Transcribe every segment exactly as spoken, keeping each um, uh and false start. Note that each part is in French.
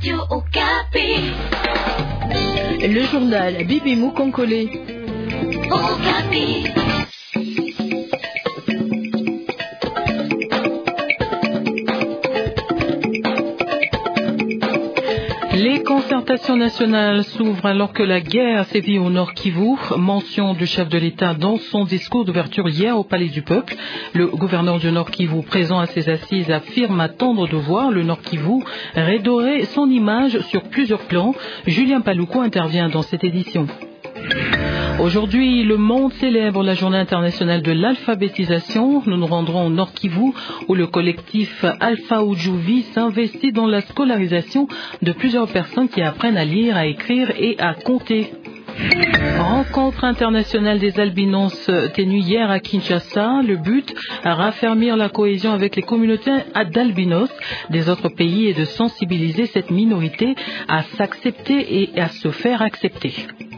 Radio Okapi. Le journal Bibi Moukonkole. Okapi. Les concertations nationales s'ouvrent alors que la guerre sévit au Nord Kivu. Mention du chef de l'État dans son discours d'ouverture hier au Palais du Peuple. Le gouverneur du Nord Kivu, présent à ses assises, affirme attendre de voir le Nord Kivu redorer son image sur plusieurs plans. Julien Paluku intervient dans cette édition. Aujourd'hui, le monde célèbre la journée internationale de l'alphabétisation. Nous nous rendrons au Nord Kivu où le collectif Alpha Ujuvi s'investit dans la scolarisation de plusieurs personnes qui apprennent à lire, à écrire et à compter. Rencontre internationale des albinos tenue hier à Kinshasa. Le but, à raffermir la cohésion avec les communautés d'albinos des autres pays et de sensibiliser cette minorité à s'accepter et à se faire accepter.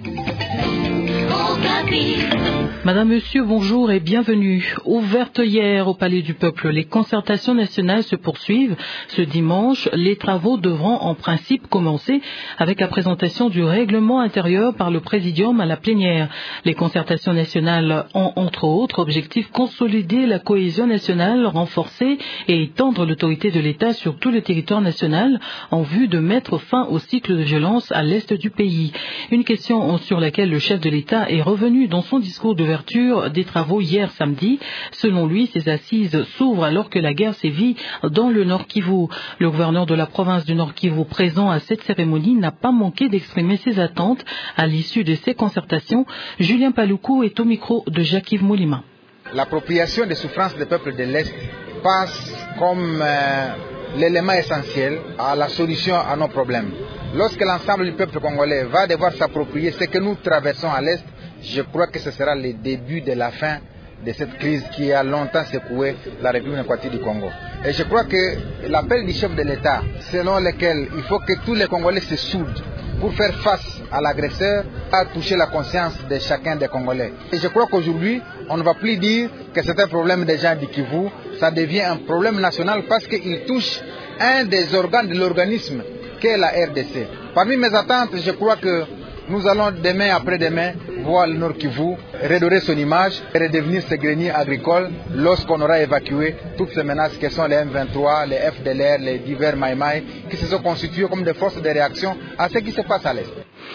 Madame, Monsieur, bonjour et bienvenue. Ouvertes hier au Palais du Peuple, les concertations nationales se poursuivent. Ce dimanche, les travaux devront en principe commencer avec la présentation du règlement intérieur par le Présidium à la plénière. Les concertations nationales ont entre autres objectif consolider la cohésion nationale, renforcer et étendre l'autorité de l'État sur tout le territoire national en vue de mettre fin au cycle de violence à l'est du pays. Une question sur laquelle le chef de l'État est revenu dans son discours d'ouverture des travaux hier samedi. Selon lui, ces assises s'ouvrent alors que la guerre sévit dans le Nord Kivu. Le gouverneur de la province du Nord Kivu présent à cette cérémonie n'a pas manqué d'exprimer ses attentes à l'issue de ces concertations. Julien Paluku est au micro de Jacques-Yves Moulima. L'appropriation des souffrances des peuples de l'Est passe comme euh, l'élément essentiel à la solution à nos problèmes. Lorsque l'ensemble du peuple congolais va devoir s'approprier ce que nous traversons à l'Est, je crois que ce sera le début de la fin de cette crise qui a longtemps secoué la République démocratique du Congo. Et je crois que l'appel du chef de l'État, selon lequel il faut que tous les Congolais se soudent pour faire face à l'agresseur, a touché la conscience de chacun des Congolais. Et je crois qu'aujourd'hui, on ne va plus dire que c'est un problème des gens du Kivu, ça devient un problème national parce qu'il touche un des organes de l'organisme qu'est la R D C. Parmi mes attentes, je crois que nous allons demain après-demain voir le Nord Kivu redorer son image et redevenir ce grenier agricole lorsqu'on aura évacué toutes ces menaces que sont les M vingt-trois, les F D L R, les divers Maïmaï qui se sont constitués comme des forces de réaction à ce qui se passe à l'Est.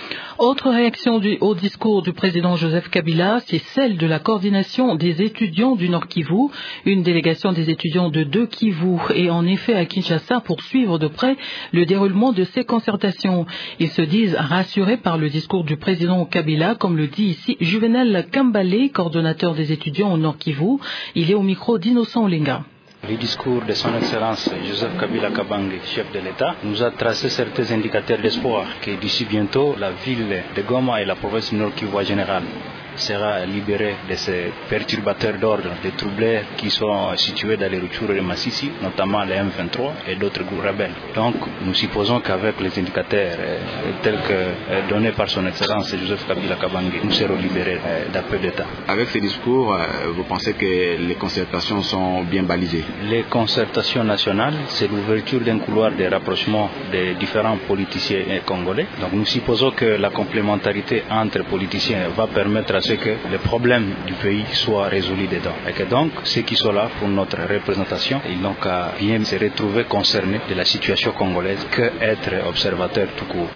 Autre réaction du, au discours du président Joseph Kabila, c'est celle de la coordination des étudiants du Nord Kivu. Une délégation des étudiants de deux Kivu est en effet à Kinshasa pour suivre de près le déroulement de ces concertations. Ils se disent rassurés par le discours du président Kabila, comme le dit ici Juvenal Kambale, coordonnateur des étudiants au Nord Kivu. Il est au micro d'Innocent Olinga. Le discours de son Excellence Joseph Kabila Kabange, chef de l'État, nous a tracé certains indicateurs d'espoir que d'ici bientôt, la ville de Goma et la province du Nord Kivu en général sera libérée de ces perturbateurs d'ordre, des troubleurs qui sont situés dans les Rutshuru et Massissi, notamment les M vingt-trois et d'autres groupes rebelles. Donc nous supposons qu'avec les indicateurs euh, tels que euh, donnés par son Excellence Joseph Kabila Kabange, nous serons libérés euh, d'un peu d'État. Avec ce discours, euh, vous pensez que les concertations sont bien balisées? Les concertations nationales, c'est l'ouverture d'un couloir de rapprochement des différents politiciens congolais. Donc nous supposons que la complémentarité entre politiciens va permettre à ce que les problèmes du pays soient résolus dedans. Et que donc, ceux qui sont là pour notre représentation, ils n'ont qu'à bien se retrouver concernés de la situation congolaise qu'être observateurs tout court.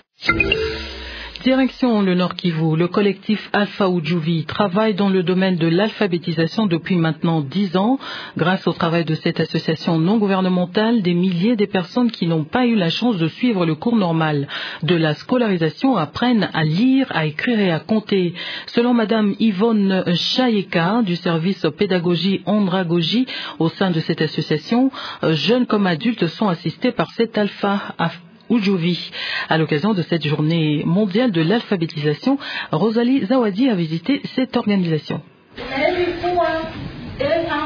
Direction le Nord Kivu, le collectif Alpha Ujuvi travaille dans le domaine de l'alphabétisation depuis maintenant dix ans. Grâce au travail de cette association non gouvernementale, des milliers de personnes qui n'ont pas eu la chance de suivre le cours normal de la scolarisation apprennent à lire, à écrire et à compter. Selon Madame Yvonne Chayeka du service pédagogie andragogie au sein de cette association, jeunes comme adultes sont assistés par cet Alpha Ujuvi. À l'occasion de cette journée mondiale de l'alphabétisation, Rosalie Zawadi a visité cette organisation.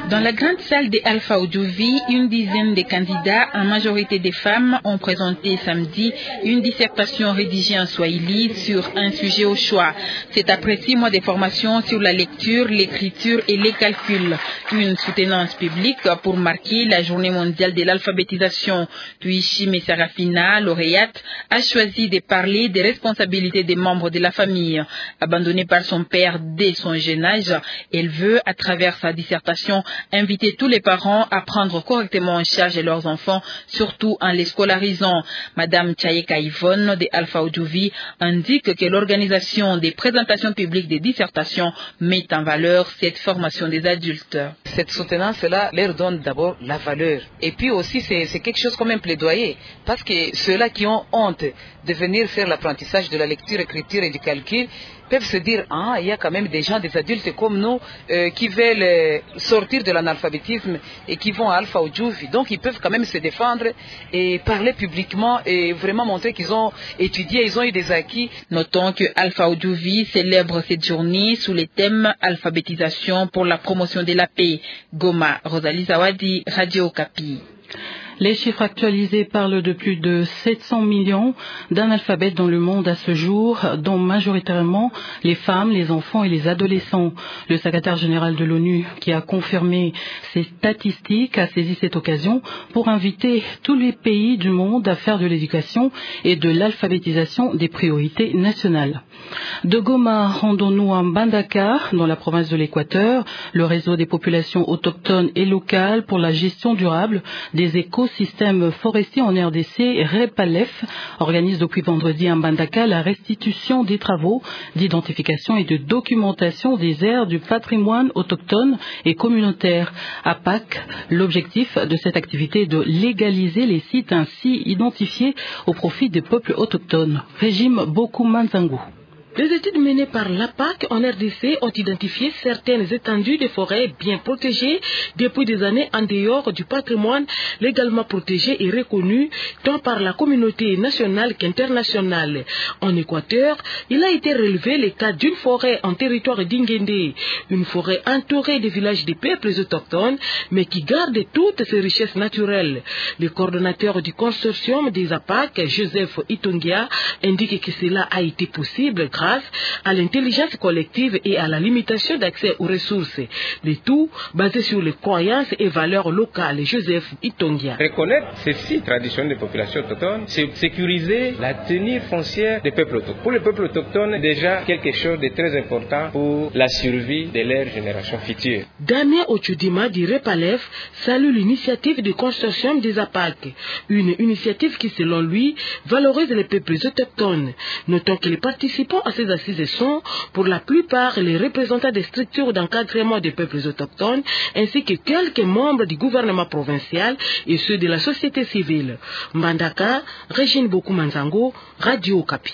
Dans la grande salle des Alpha Oudjouvi, une dizaine de candidats, en majorité des femmes, ont présenté samedi une dissertation rédigée en swahili sur un sujet au choix. C'est après six mois de formation sur la lecture, l'écriture et les calculs. Une soutenance publique pour marquer la journée mondiale de l'alphabétisation. Tuishime Sarafina, lauréate, a choisi de parler des responsabilités des membres de la famille. Abandonnée par son père dès son jeune âge, elle veut, à travers sa dissertation, inviter tous les parents à prendre correctement en charge leurs enfants, surtout en les scolarisant. Madame Tchaïka Yvonne de Alpha Oudjouvi indique que l'organisation des présentations publiques des dissertations met en valeur cette formation des adultes. Cette soutenance-là leur donne d'abord la valeur. Et puis aussi, c'est, c'est quelque chose comme un plaidoyer. Parce que ceux-là qui ont honte de venir faire l'apprentissage de la lecture, l'écriture et du calcul, peuvent se dire, ah, il y a quand même des gens, des adultes comme nous, euh, qui veulent euh, sortir de l'analphabétisme et qui vont à Alpha Oudjouvi. Donc, ils peuvent quand même se défendre et parler publiquement et vraiment montrer qu'ils ont étudié, ils ont eu des acquis. Notons que Alpha Oudjouvi célèbre cette journée sous le thème alphabétisation pour la promotion de la paix. Goma, Rosalie Zawadi, Radio Okapi. Les chiffres actualisés parlent de plus de sept cents millions d'analphabètes dans le monde à ce jour, dont majoritairement les femmes, les enfants et les adolescents. Le secrétaire général de l'ONU, qui a confirmé ces statistiques, a saisi cette occasion pour inviter tous les pays du monde à faire de l'éducation et de l'alphabétisation des priorités nationales. De Goma, rendons-nous à Mbandaka, dans la province de l'Équateur. Le réseau des populations autochtones et locales pour la gestion durable des écosystèmes Système forestier en R D C, REPALEF, organise depuis vendredi à Mbandaka la restitution des travaux d'identification et de documentation des aires du patrimoine autochtone et communautaire. A P A C, l'objectif de cette activité est de légaliser les sites ainsi identifiés au profit des peuples autochtones. Régime Boku Manzangu. Les études menées par l'A P A C en R D C ont identifié certaines étendues de forêts bien protégées depuis des années en dehors du patrimoine légalement protégé et reconnu tant par la communauté nationale qu'internationale. En Équateur, il a été relevé le cas d'une forêt en territoire d'Inguendé, une forêt entourée des villages des peuples autochtones, mais qui garde toutes ses richesses naturelles. Le coordonnateur du consortium des A P A C, Joseph Itongia, indique que cela a été possible grâce à l'intelligence collective et à la limitation d'accès aux ressources. Le tout basé sur les croyances et valeurs locales. Joseph Itongia. Reconnaître ces sites traditionnels des populations autochtones, c'est sécuriser la tenue foncière des peuples autochtones. Pour les peuples autochtones, déjà quelque chose de très important pour la survie de leurs générations futures. Damien Ochudima du REPALEF salue l'initiative du consortium des A P A C, une initiative qui, selon lui, valorise les peuples autochtones. Notons que les participants à ces assises sont, pour la plupart, les représentants des structures d'encadrement des peuples autochtones, ainsi que quelques membres du gouvernement provincial et ceux de la société civile. Mbandaka, Régine Boku Manzango, Radio Okapi.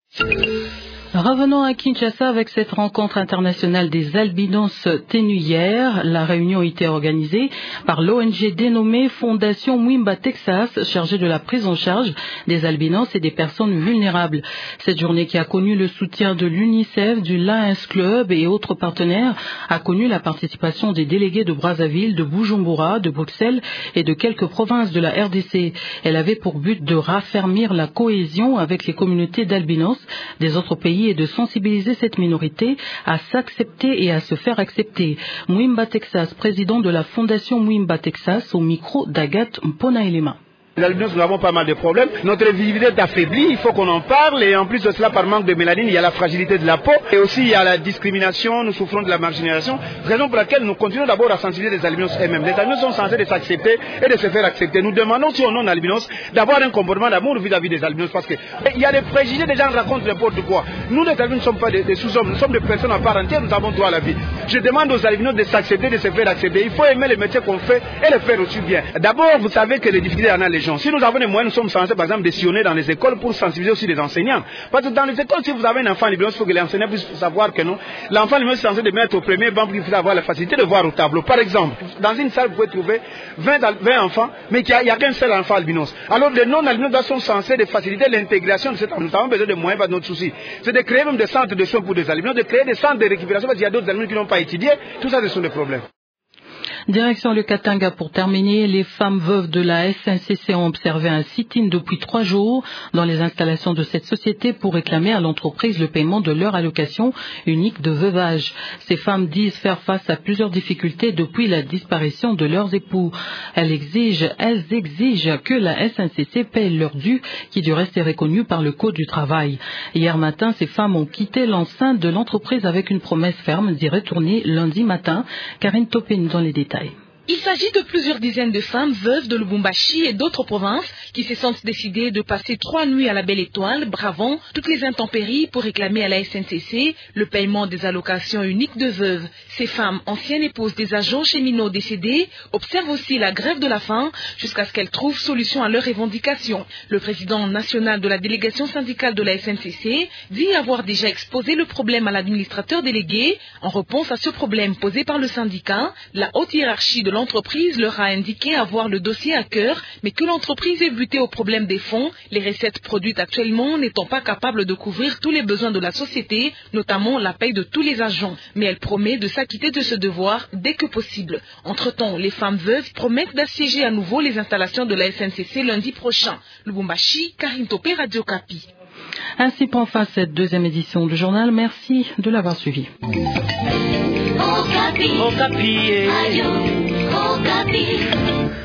Revenons à Kinshasa avec cette rencontre internationale des albinos tenue hier. La réunion a été organisée par l'O N G dénommée Fondation Mwimba Texas, chargée de la prise en charge des albinos et des personnes vulnérables. Cette journée qui a connu le soutien de l'UNICEF, du Lions Club et autres partenaires a connu la participation des délégués de Brazzaville, de Bujumbura, de Bruxelles et de quelques provinces de la R D C. Elle avait pour but de raffermir la cohésion avec les communautés d'albinos des autres pays et de sensibiliser cette minorité à s'accepter et à se faire accepter. Mwimba Texas, président de la Fondation Mwimba Texas, au micro d'Agathe Mponaelema. Les albinos, nous avons pas mal de problèmes. Notre visibilité est affaiblie, il faut qu'on en parle. Et en plus de cela, par manque de mélanine, il y a la fragilité de la peau. Et aussi, il y a la discrimination, nous souffrons de la marginalisation. Raison pour laquelle nous continuons d'abord à sensibiliser les albinos eux-mêmes. Les albinos sont censés de s'accepter et de se faire accepter. Nous demandons, si on est albinos, d'avoir un comportement d'amour vis-à-vis des albinos. Parce qu'il y a des préjugés, des gens racontent n'importe quoi. Nous, les albinos, ne sommes pas des, des sous-hommes, nous sommes des personnes à part entière, nous avons droit à la vie. Je demande aux albinos de s'accepter, de se faire accepter. Il faut aimer les métiers qu'on fait et les faire aussi bien. D'abord, vous savez que les difficultés en a les gens. Si nous avons des moyens, nous sommes censés, par exemple, de sillonner dans les écoles pour sensibiliser aussi les enseignants. Parce que dans les écoles, si vous avez un enfant albinos, il faut que l'enseignant puisse savoir que non. L'enfant albinos est censé de mettre au premier banc pour qu'il puisse avoir la facilité de voir au tableau. Par exemple, dans une salle, vous pouvez trouver vingt, vingt enfants, mais il n'y a, a qu'un seul enfant albinos. Alors, les non-albinos sont censés de faciliter l'intégration de cet enfant. Nous avons besoin de moyens, pas de notre souci. C'est de créer même des centres de soins pour des albinos, de créer des centres de récupération parce qu'il y a d'autres albinos qui n'ont pas étudié. Tout ça, ce sont des problèmes. Direction le Katanga pour terminer. Les femmes veuves de la S N C C ont observé un sit-in depuis trois jours dans les installations de cette société pour réclamer à l'entreprise le paiement de leur allocation unique de veuvage. Ces femmes disent faire face à plusieurs difficultés depuis la disparition de leurs époux. Elles exigent, elles exigent que la S N C C paye leur dû, qui du reste est reconnu par le Code du travail. Hier matin, ces femmes ont quitté l'enceinte de l'entreprise avec une promesse ferme d'y retourner lundi matin. Karine Topé nous donne les détails. Il s'agit de plusieurs dizaines de femmes veuves de Lubumbashi et d'autres provinces qui se sont décidées de passer trois nuits à la Belle Étoile, bravant toutes les intempéries pour réclamer à la S N C C le paiement des allocations uniques de veuves. Ces femmes, anciennes épouses des agents cheminots décédés, observent aussi la grève de la faim jusqu'à ce qu'elles trouvent solution à leurs revendications. Le président national de la délégation syndicale de la S N C C dit avoir déjà exposé le problème à l'administrateur délégué. En réponse à ce problème posé par le syndicat, la haute hiérarchie de l'entreprise leur a indiqué avoir le dossier à cœur, mais que l'entreprise est butée au problème des fonds, les recettes produites actuellement n'étant pas capables de couvrir tous les besoins de la société, notamment la paye de tous les agents. Mais elle promet de s'acquitter de ce devoir dès que possible. Entre-temps, les femmes veuves promettent d'assiéger à nouveau les installations de la S N C C lundi prochain. Lubumbashi, Karine Topé, Radio Kapi. Ainsi prend fin cette deuxième édition du journal. Merci de l'avoir suivi. Okapi. Okapi. Radio Okapi.